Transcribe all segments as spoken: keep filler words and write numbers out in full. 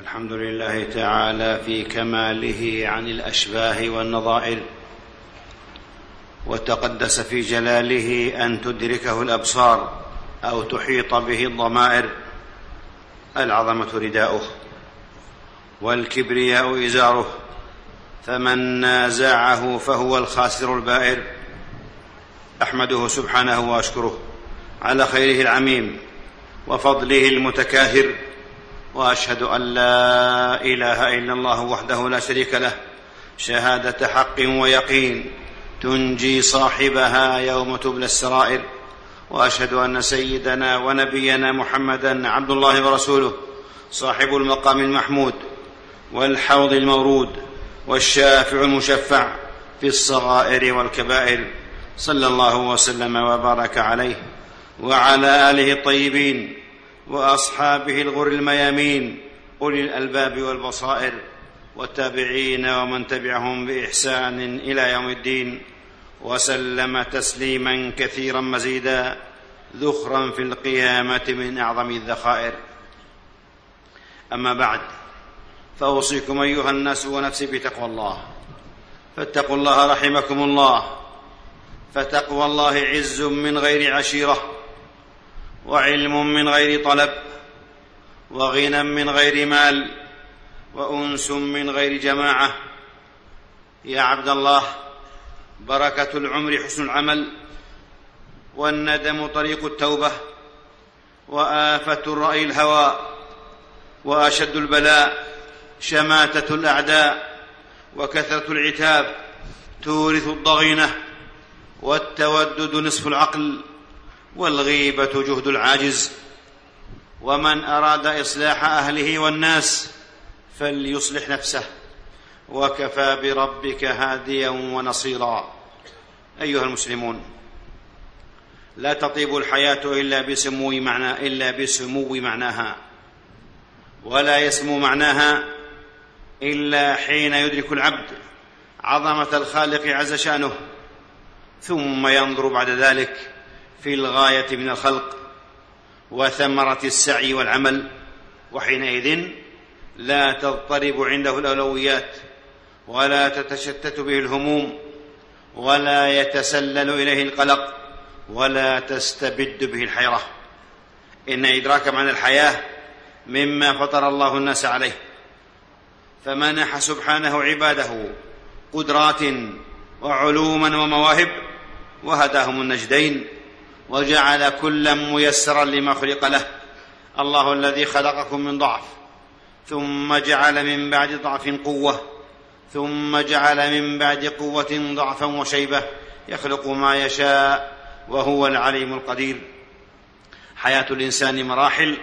الحمد لله تعالى في كماله عن الأشباه والنظائر، وتقدس في جلاله أن تدركه الأبصار أو تحيط به الضمائر. العظمة رداؤه والكبرياء إزاره، فمن نازعه فهو الخاسر البائر. أحمده سبحانه وأشكره على خيره العميم وفضله المتكاثر، وأشهد أن لا إله إلا الله وحده لا شريك له شهادة حق ويقين تنجي صاحبها يوم تبلى السرائر. وأشهد أن سيدنا ونبينا محمدًا عبد الله ورسوله، صاحب المقام المحمود والحوض المورود والشافع المشفع في الصغائر والكبائر، صلى الله وسلم وبارك عليه وعلى آله الطيبين وأصحابه الغر الميامين أولي الألباب والبصائر، والتابعين ومن تبعهم بإحسان إلى يوم الدين، وسلم تسليما كثيرا مزيدا، ذخرا في القيامة من أعظم الذخائر. أما بعد، فأوصيكم أيها الناس ونفسي بتقوى الله، فاتقوا الله رحمكم الله. فتقوى الله عز من غير عشيرة، وعلم من غير طلب، وغنى من غير مال، وأنس من غير جماعة. يا عبد الله، بركة العمر حسن العمل، والندم طريق التوبة، وآفة الرأي الهوى، وأشد البلاء شماتة الأعداء، وكثرة العتاب تورث الضغينة، والتودد نصف العقل، والغيبة جهد العاجز. ومن أراد إصلاح أهله والناس فليصلح نفسه، وكفى بربك هاديا ونصيرا. أيها المسلمون، لا تطيب الحياة إلا بسمو معنى إلا بسمو معناها، ولا يسمو معناها إلا حين يدرك العبد عظمة الخالق عز شأنه، ثم ينظر بعد ذلك في الغاية من الخلق وثمرة السعي والعمل، وحينئذ لا تضطرب عنده الأولويات، ولا تتشتت به الهموم، ولا يتسلل إليه القلق، ولا تستبد به الحيرة. إن إدراك معنى الحياة مما فطر الله الناس عليه، فمنح سبحانه عباده قدرات وعلوما ومواهب، وهداهم النجدين، وجعل كلا ميسرا لما خلق له. الله الذي خلقكم من ضعف، ثم جعل من بعد ضعف قوة، ثم جعل من بعد قوة ضعفا وشيبة، يخلق ما يشاء وهو العليم القدير. حياة الإنسان مراحل،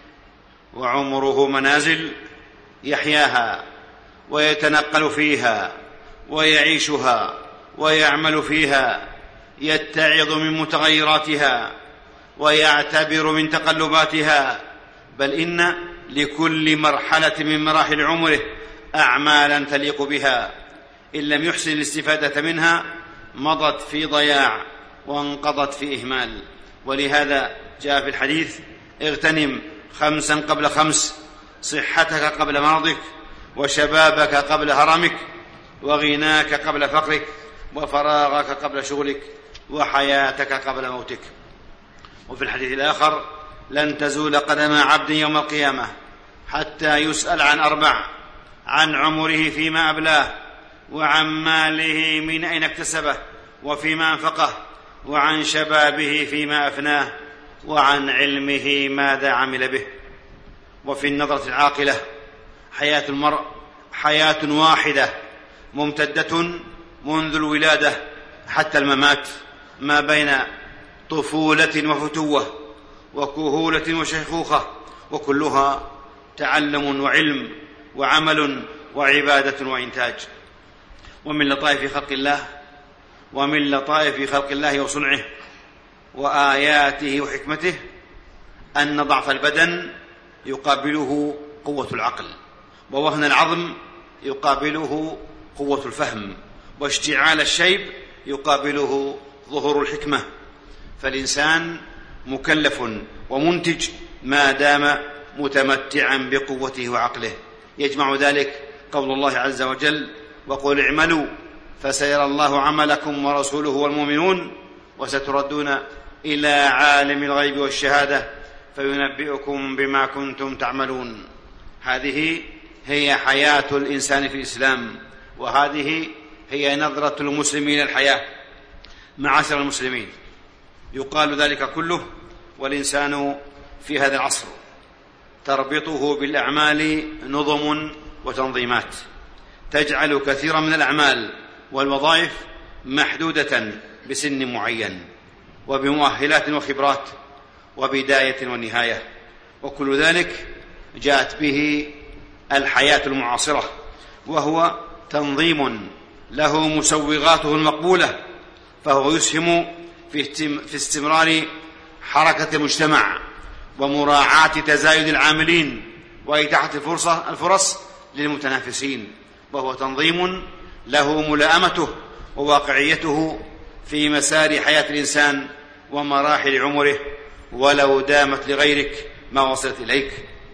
وعمره منازل يحياها ويتنقل فيها ويعيشها ويعمل فيها، يتعظ من متغيراتها ويعتبر من تقلباتها، بل إن لكل مرحلة من مراحل عمره أعمالا تليق بها، إن لم يحسن الاستفادة منها مضت في ضياع وانقضت في إهمال. ولهذا جاء في الحديث: اغتنم خمسا قبل خمس، صحتك قبل مرضك، وشبابك قبل هرمك، وغناك قبل فقرك، وفراغك قبل شغلك، وحياتك قبل موتك. وفي الحديث الآخر: لن تزول قدم عبد يوم القيامة حتى يسأل عن أربع: عن عمره فيما أبلاه، وعن ماله من أين اكتسبه وفيما أنفقه، وعن شبابه فيما أفناه، وعن علمه ماذا عمل به. وفي النظرة العاقلة: حياة المرء حياة واحدة ممتدة منذ الولادة حتى الممات، ما بين طفولة وفتوة وكهولة وشيخوخة، وكلها تعلم وعلم وعمل وعبادة وإنتاج. ومن لطائف خلق الله ومن لطائف خلق الله وصنعه وآياته وحكمته أن ضعف البدن يقابله قوة العقل، ووهن العظم يقابله قوة الفهم، واشتعال الشيب يقابله ظهور الحكمة. فالإنسان مكلف ومنتج ما دام متمتعا بقوته وعقله، يجمع ذلك قول الله عز وجل: وقل اعملوا فسيرى الله عملكم ورسوله والمؤمنون وستردون إلى عالم الغيب والشهادة فينبئكم بما كنتم تعملون. هذه هي حياة الإنسان في الإسلام، وهذه هي نظرة المسلمين الحياة. معاشر المسلمين، يقال ذلك كله والإنسان في هذا العصر تربطه بالأعمال نظم وتنظيمات تجعل كثيرا من الأعمال والوظائف محدودة بسن معين وبمؤهلات وخبرات وبداية ونهاية، وكل ذلك جاءت به الحياة المعاصرة، وهو تنظيم له مسوغاته المقبولة، فهو يسهم في استمرار حركة المجتمع ومراعاة تزايد العاملين وإتاحة الفرصة الفرص للمتنافسين، وهو تنظيم له ملائمته وواقعيته في مسار حياة الإنسان ومراحل عمره، ولو دامت لغيرك ما وصلت إليك.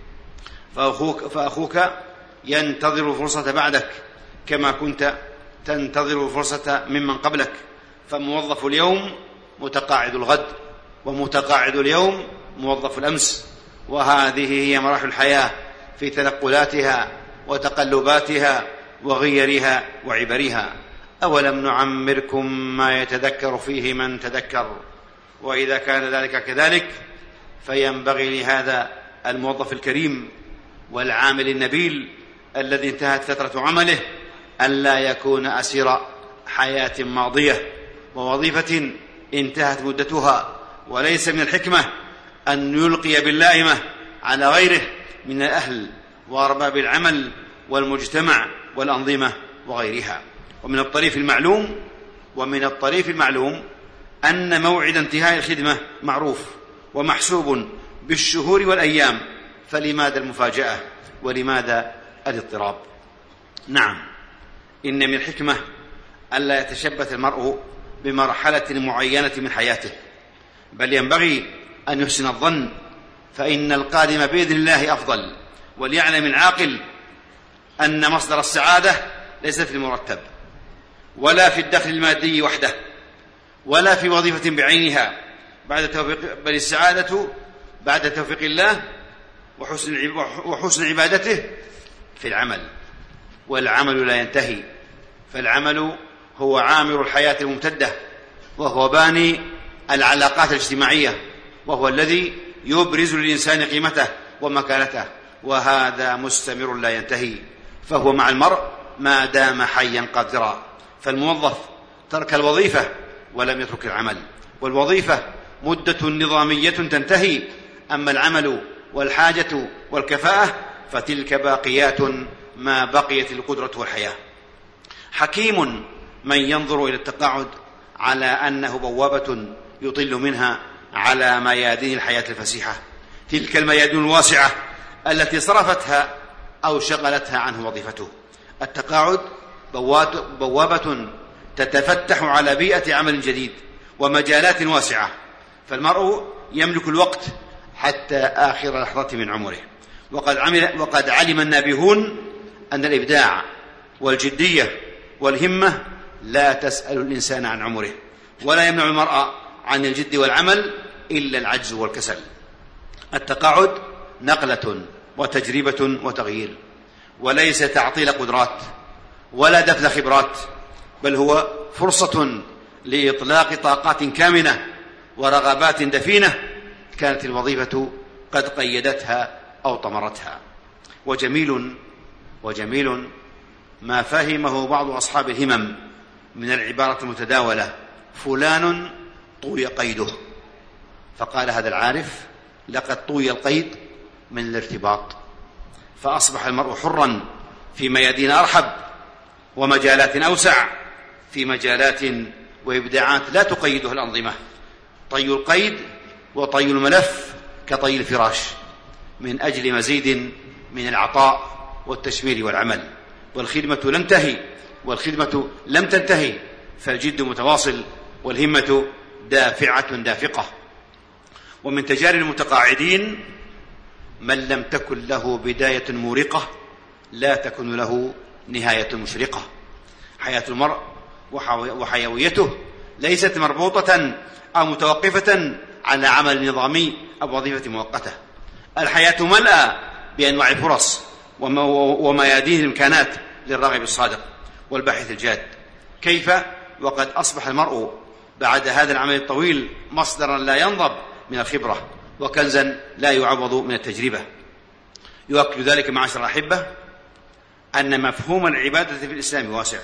فأخوك, فأخوك ينتظر الفرصة بعدك كما كنت تنتظر الفرصة ممن قبلك، فموظف اليوم متقاعد الغد، ومتقاعد اليوم موظف الأمس، وهذه هي مراحل الحياة في تنقلاتها وتقلباتها وغيرها وعبرها. أولم نعمركم ما يتذكر فيه من تذكر، وإذا كان ذلك كذلك فينبغي لهذا الموظف الكريم والعامل النبيل الذي انتهت فترة عمله ألا يكون أسير حياة ماضية ووظيفة انتهت مدتها، وليس من الحكمة أن يلقي باللائمة على غيره من الأهل وأرباب العمل والمجتمع والأنظمة وغيرها. ومن الطريف المعلوم ومن الطريف المعلوم أن موعد انتهاء الخدمة معروف ومحسوب بالشهور والأيام، فلماذا المفاجأة ولماذا الاضطراب؟ نعم، إن من الحكمة ألا يتشبث المرء بمرحلة معينة من حياته، بل ينبغي أن يحسن الظن، فإن القادم بإذن الله أفضل. وليعلم العاقل أن مصدر السعادة ليس في المرتب ولا في الدخل المادي وحده ولا في وظيفة بعينها بعد توفيق، بل السعادة بعد توفيق الله وحسن وحسن عبادته في العمل، والعمل لا ينتهي، فالعمل هو عامر الحياة الممتدة، وهو باني العلاقات الاجتماعية، وهو الذي يبرز للإنسان قيمته ومكانته، وهذا مستمر لا ينتهي، فهو مع المرء ما دام حيا قادرا. فالموظف ترك الوظيفة ولم يترك العمل، والوظيفة مدة نظامية تنتهي، أما العمل والحاجة والكفاءة فتلك باقيات ما بقيت القدرة والحياة. حكيم من ينظر إلى التقاعد على أنه بوابة يطل منها على ميادين الحياة الفسيحة، تلك الميادين الواسعة التي صرفتها أو شغلتها عنه وظيفته. التقاعد بوابة تتفتح على بيئة عمل جديد ومجالات واسعة، فالمرء يملك الوقت حتى آخر لحظة من عمره. وقد, عمل وقد علم النابهون أن الإبداع والجدية والهمة لا تسأل الإنسان عن عمره، ولا يمنع المرء عن الجد والعمل إلا العجز والكسل. التقاعد نقلة وتجربة وتغيير، وليس تعطيل قدرات ولا دفن خبرات، بل هو فرصة لإطلاق طاقات كامنة ورغبات دفينة كانت الوظيفة قد قيدتها أو طمرتها. وجميل وجميل ما فهمه بعض أصحاب الهمم من العبارة المتداولة: فلان طوي قيده. فقال هذا العارف: لقد طوي القيد من الارتباط، فأصبح المرء حرا في ميادين أرحب ومجالات أوسع، في مجالات وإبداعات لا تقيدها الأنظمة. طي القيد وطي الملف كطي الفراش من أجل مزيد من العطاء والتشمير والعمل. والخدمة لم تنتهي والخدمة لم تنتهي، فالجد متواصل والهمة دافعة دافقة. ومن تجارب المتقاعدين من لم تكن له بداية مورقة لا تكون له نهاية مشرقة. حياة المرء وحيويته ليست مربوطة أو متوقفة على عمل نظامي أو وظيفة مؤقتة. الحياة ملأى بأنواع الفرص وميادين الإمكانات للراغب الصادق والباحث الجاد. كيف وقد أصبح المرء بعد هذا العمل الطويل مصدرا لا ينضب من الخبرة وكنزا لا يعوض من التجربة. يؤكد ذلك معاشر الأحبة أن مفهوم العبادة في الإسلام واسع،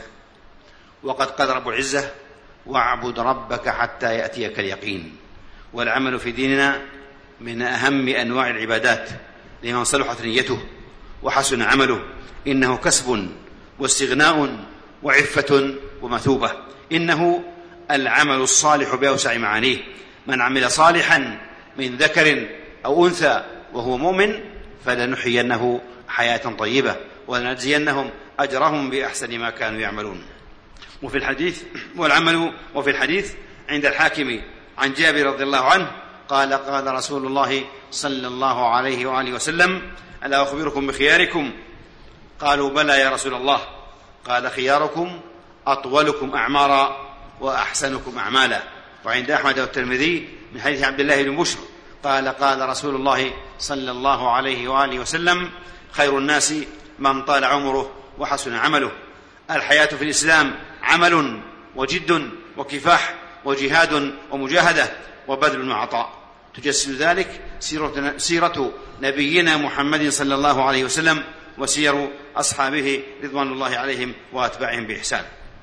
وقد قال رب العزة: واعبد ربك حتى يأتيك اليقين. والعمل في ديننا من أهم أنواع العبادات لمن صلحت نيته وحسن عمله، إنه كسب واستغناء وعفة ومثوبة. إنه العمل الصالح بأوسع معانيه. من عمل صالحا من ذكر أو أنثى وهو مؤمن فلنحيينه حياة طيبة ولنجزينهم أجرهم بأحسن ما كانوا يعملون. وفي الحديث والعمل وفي الحديث عند الحاكم عن جابر رضي الله عنه قال: قال رسول الله صلى الله عليه وآله وسلم: ألا أخبركم بخياركم؟ قالوا: بلى يا رسول الله. قال: خياركم أطولكم أعمارا وأحسنكم أعمالا. وعند أحمد والترمذي من حديث عبد الله بن بشر قال: قال رسول الله صلى الله عليه وآله وسلم: خير الناس من طال عمره وحسن عمله. الحياة في الإسلام عمل وجد وكفاح وجهاد ومجاهدة وبذل وعطاء. تجسد ذلك سيرة نبينا محمد صلى الله عليه وسلم وسير أصحابه رضوان الله عليهم وأتباعهم بإحسان.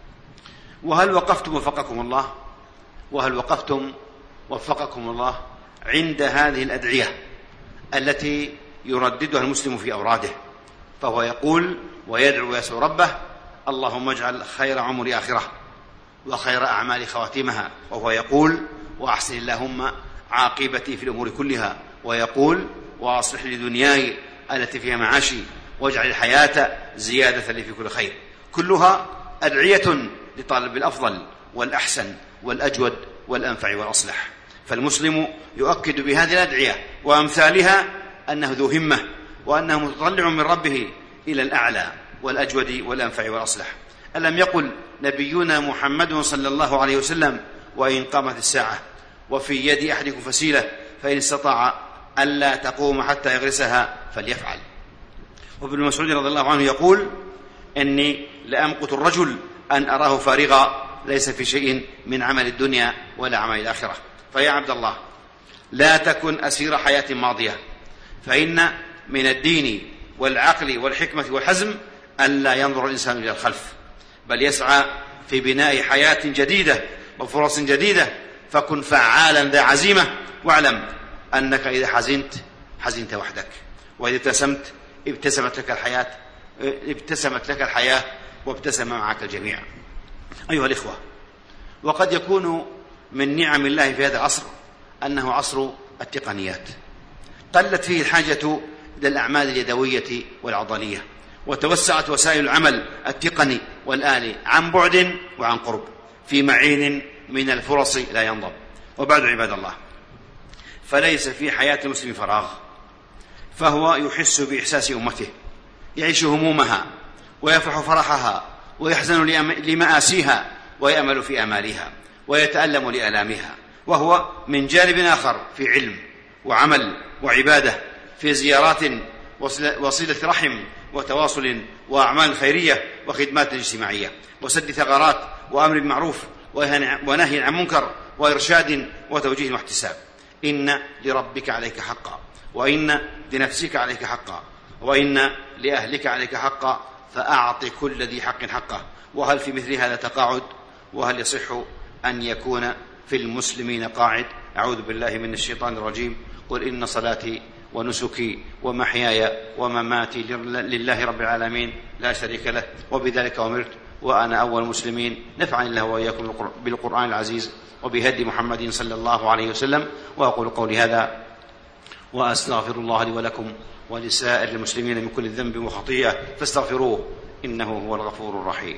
وهل وقفتم وفقكم الله وهل وقفتم وفقكم الله عند هذه الأدعية التي يرددها المسلم في أوراده؟ فهو يقول ويدعو ويسأل ربه: اللهم اجعل خير عمري آخرة وخير أعمال خواتمها. وهو يقول: وأحسن اللهم عاقبتي في الأمور كلها. ويقول: وأصلح لي دنياي التي فيها معاشي واجعل الحياة زيادة لي في كل خير. كلها أدعية لطالب الأفضل والأحسن والأجود والأنفع والأصلح. فالمسلم يؤكد بهذه الأدعية وأمثالها أنه ذو همة وأنه متطلع من ربه إلى الأعلى والأجود والأنفع والأصلح. ألم يقل نبينا محمد صلى الله عليه وسلم: وإن قامت الساعة وفي يد أحدكم فسيلة فإن استطاع ألا تقوم حتى يغرسها فليفعل. وابن مسعود رضي الله عنه يقول: إني لأمقت الرجل أن أراه فارغا ليس في شيء من عمل الدنيا ولا عمل الآخرة. فيا عبد الله، لا تكن أسير حياة ماضية، فإن من الدين والعقل والحكمة والحزم ألا ينظر الإنسان إلى الخلف، بل يسعى في بناء حياة جديدة وفرص جديدة. فكن فعالا ذا عزيمة، واعلم أنك إذا حزنت حزنت وحدك، وإذا ابتسمت ابتسمت لك الحياة ابتسمت لك الحياة وابتسم معك الجميع. أيها الإخوة، وقد يكون من نعم الله في هذا العصر أنه عصر التقنيات، قلت فيه الحاجة إلى الأعمال اليدوية والعضلية، وتوسعت وسائل العمل التقني والآلي عن بعد وعن قرب في معين من الفرص لا ينضب. وبعد عباد الله، فليس في حياة المسلم فراغ، فهو يحس بإحساس أمته، يعيش همومها ويفرح فرحها ويحزن لمآسيها ويأمل في آمالها ويتألم لآلامها، وهو من جانب آخر في علم وعمل وعبادة، في زيارات وصلة رحم وتواصل وأعمال خيرية وخدمات اجتماعية وسد ثغرات وأمر بالمعروف ونهي عن منكر وإرشاد وتوجيه واحتساب. إن لربك عليك حقا، وإن لنفسك عليك حقا، وإن لأهلك عليك حقا، فأعط كل ذي حق حقه. وهل في مثل هذا تقاعد؟ وهل يصح أن يكون في المسلمين قاعد؟ أعوذ بالله من الشيطان الرجيم. قل إن صلاتي ونسكي ومحياي ومماتي لله رب العالمين لا شريك له وبذلك أمرت وأنا أول المسلمين. نفعني الله وإياكم بالقرآن العزيز وبهدي محمد صلى الله عليه وسلم. وأقول قولي هذا وأستغفر الله لي ولكم ولسائر المسلمين من كل ذنب وخطيئة فاستغفروه إنه هو الغفور الرحيم.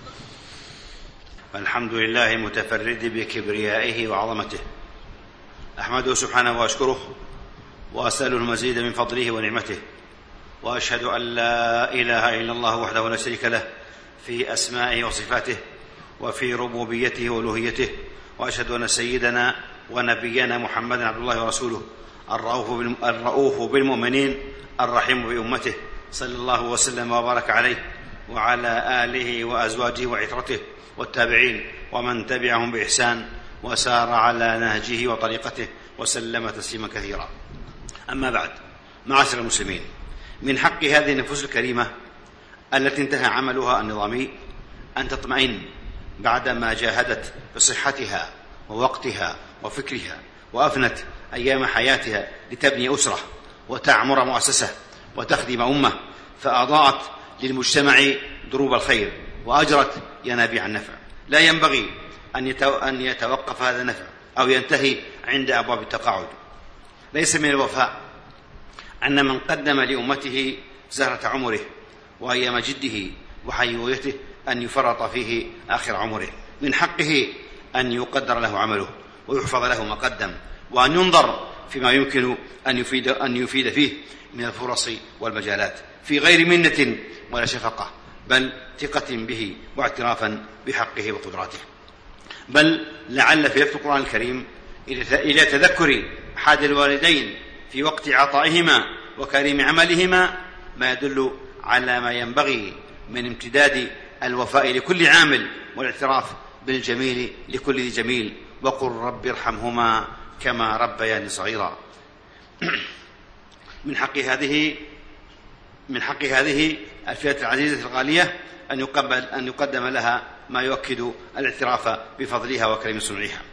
الحمد لله المتفرد بكبريائه وعظمته، أحمده سبحانه وأشكره وأسأله المزيد من فضله ونعمته، وأشهد أن لا إله إلا الله وحده لا شريك له في أسمائه وصفاته وفي ربوبيته وألوهيته، وأشهد أن سيدنا ونبينا محمدا عبد الله ورسوله الرؤوف بالمؤمنين الرحيم بأمته، صلى الله وسلم وبارك عليه وعلى آله وأزواجه وعترته والتابعين ومن تبعهم بإحسان وسار على نهجه وطريقته وسلم تسليما كثيرا. أما بعد، معاشر المسلمين، من حق هذه النفوس الكريمة التي انتهى عملها النظامي أن تطمئن بعدما جاهدت بصحتها ووقتها وفكرها وأفنت أيام حياتها لتبني أسرة وتعمر مؤسسة وتخدم أمة، فأضاءت للمجتمع دروب الخير وأجرت ينابيع النفع. لا ينبغي أن يتوقف هذا النفع أو ينتهي عند أبواب التقاعد. ليس من الوفاء أن من قدم لأمته زهرة عمره وأيام جده وحيويته أن يفرط فيه آخر عمره. من حقه أن يقدر له عمله ويحفظ له ما قدم، وأن ينظر فيما يمكن أن يفيد, أن يفيد فيه من الفرص والمجالات في غير منة ولا شفقة، بل ثقة به واعترافا بحقه وقدراته. بل لعل في لفظ القرآن الكريم إلى تذكر أحد الوالدين في وقت عطائهما وكريم عملهما ما يدل على ما ينبغي من امتداد الوفاء لكل عامل والاعتراف بالجميل لكل ذي جميل، وقل رب ارحمهما كما ربياني صغيرا. من حق هذه من حق هذه الفئة العزيزة الغالية أن يقبل أن يقدم لها ما يؤكد الاعتراف بفضلها وكريم صنعها.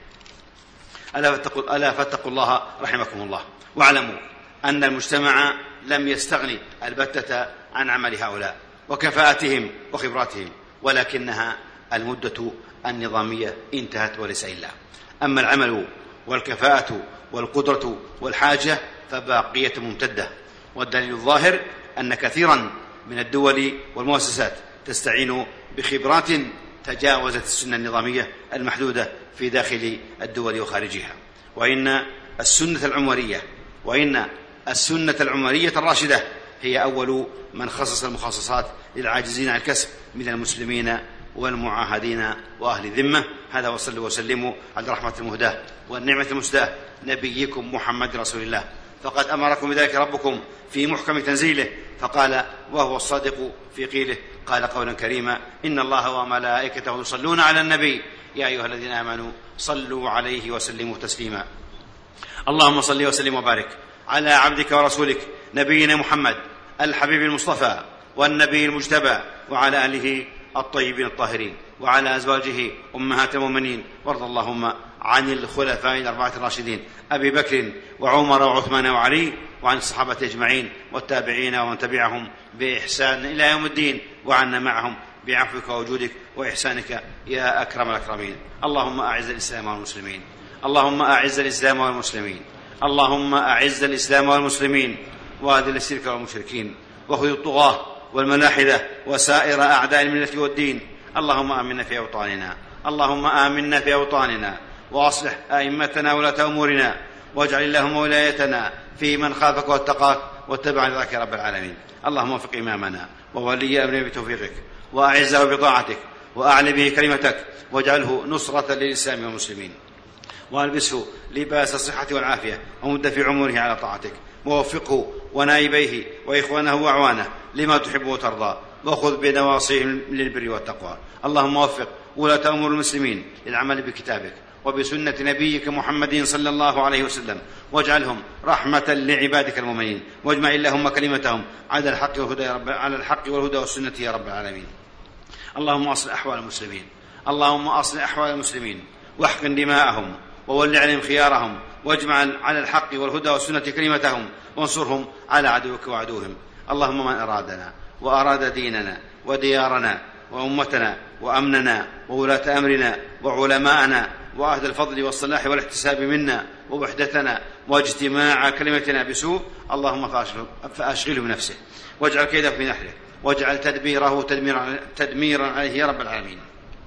ألا فاتقوا, ألا فاتقوا الله رحمكم الله، واعلموا أن المجتمع لم يستغني البتة عن عمل هؤلاء وكفاءتهم وخبراتهم، ولكنها المدة النظامية انتهت وليس إلا. أما العمل والكفاءة والقدرة والحاجة فباقية ممتدة، والدليل الظاهر أن كثيرا من الدول والمؤسسات تستعين بخبرات تجاوزت السنة النظامية المحدودة في داخل الدول وخارجها. وإن السنة العمرية وإن السنة العمرية الراشدة هي أول من خصص المخصصات للعاجزين عن الكسب من المسلمين والمعاهدين وأهل الذمة. هذا وصلوا وسلموا على رحمة المهداة والنعمة المسداة نبيكم محمد رسول الله، فقد أمركم بذلك ربكم في محكم تنزيله، فقال وهو الصادق في قيله، قال قولا كريما: إن الله وملائكته يصلون على النبي يا أيها الذين آمنوا صلوا عليه وسلموا تسليما. اللهم صل وسلم وبارك على عبدك ورسولك نبينا محمد الحبيب المصطفى والنبي المجتبى، وعلى آله الطيبين الطاهرين، وعلى أزواجه أمهات المؤمنين، وارض اللهم عن الخلفاء الأربعة الراشدين أبي بكر وعمر وعثمان وعلي، وعن الصحابة أجمعين والتابعين ومن تبعهم بإحسان إلى يوم الدين، وعنا معهم بعفوك ووجودك وإحسانك يا أكرم الأكرمين. اللهم أعز الإسلام والمسلمين، اللهم أعز الإسلام والمسلمين، اللهم أعز الإسلام والمسلمين، وأذل الشرك والمشركين، وخذ الطغاة والملاحدة وسائر أعداء الملة والدين. اللهم آمنا في أوطاننا، اللهم آمنا في أوطاننا، وأصلح أئمتنا ولاة أمورنا، واجعل اللهم ولايتنا في من خافك واتقاك واتبع رضاك يا رب العالمين. اللهم وفق إمامنا وولي أمرنا بتوفيقك، وأعزه بطاعتك، وأعلي به كلمتك، واجعله نصرة للإسلام والمسلمين، وألبسه لباس الصحة والعافية، ومد في عمره على طاعتك، ووفقه ونائبيه وإخوانه وأعوانه لما تحب وترضى، وخذ بنواصيهم للبر والتقوى. اللهم وفق ولاة أمور المسلمين للعمل بكتابك وبسنة نبيك محمد صلى الله عليه وسلم، واجعلهم رحمة لعبادك المؤمنين، واجمع اللهم كلمتهم على الحق والهدى يا رب على الحق والهدى والسنة يا رب العالمين. اللهم أصلح أحوال المسلمين، اللهم أصلح أحوال المسلمين، واحقن دماءهم، وول عليهم خيارهم، واجمع على الحق والهدى والسنة كلمتهم، وانصرهم على عدوك وعدوهم. اللهم من أرادنا وأراد ديننا وديارنا وأمتنا وأمننا وولاة أمرنا وعلماءنا وأهل الفضل والصلاح والاحتساب منا ووحدتنا واجتماع كلمتنا بسوء، اللهم فأشغله بنفسه، واجعل كيده في نحره، واجعل تدبيره تدميرا, تدميرا عليه يا رب العالمين.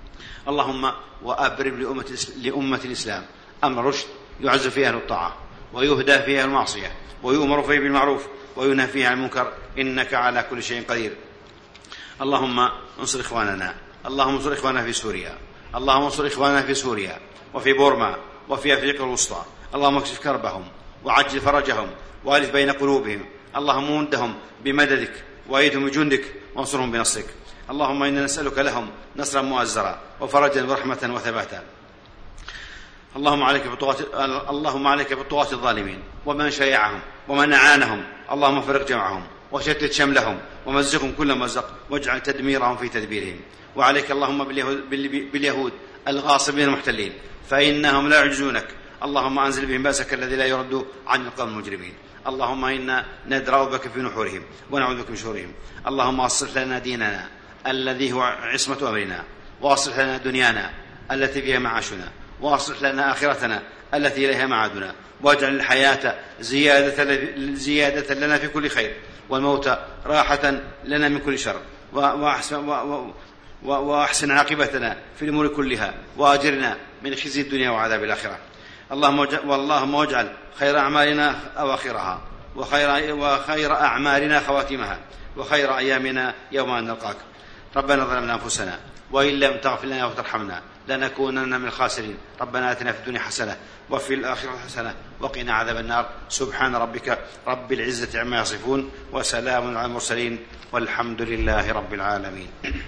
اللهم وأبرم لأمة, لأمة الإسلام أمر رشد يعز فيها الطاعة ويهدى فيها المعصية ويؤمر فيه بالمعروف وينهى فيها عن المنكر إنك على كل شيء قدير. اللهم انصر إخواننا، اللهم انصر إخواننا في سوريا، اللهم انصر إخواننا في سوريا وفي بورما وفي أفريقيا الوسطى. اللهم اكشف كربهم وعجل فرجهم وألف بين قلوبهم. اللهم مدهم بمددك وأيدهم بجندك وانصرهم بنصرك. اللهم إنا نسألك لهم نصرا مؤزرا وفرجا ورحمة وثباتا. اللهم عليك بطغاة اللهم عليك بالطغاة الظالمين ومن شيعهم ومن أعانهم. اللهم فرق جمعهم وشتت شملهم ومزقهم كل مزق واجعل تدميرهم في تدبيرهم. وعليك اللهم باليهود, باليهود الغاصبين المحتلين فإنهم لا يعجزونك. اللهم أنزل بهم بأسك الذي لا يرد عن القوم المجرمين. اللهم إنا ندرأ بك في نحورهم ونعوذ بك من شرورهم. اللهم أصلح لنا ديننا الذي هو عصمة أمرنا، وأصلح لنا دنيانا التي فيها معاشنا، وأصلح لنا آخرتنا التي إليها معادنا، واجعل الحياة زيادة, زيادة لنا في كل خير، والموت راحة لنا من كل شر، وأحسن, وأحسن عاقبتنا في الأمور كلها، وأجرنا من خزي الدنيا وعذاب الآخرة. اللهم واجعل خير أعمالنا أواخرها، وخير, وخير أعمالنا خواتمها، وخير أيامنا يوم أن نلقاك. ربنا ظلمنا أنفسنا وإن لم تغفر لنا وترحمنا لنكونن من الخاسرين. ربنا آتنا في الدنيا حسنة وفي الآخرة حسنة وقنا عذاب النار. سبحان ربك رب العزة عما يصفون وسلام على المرسلين والحمد لله رب العالمين.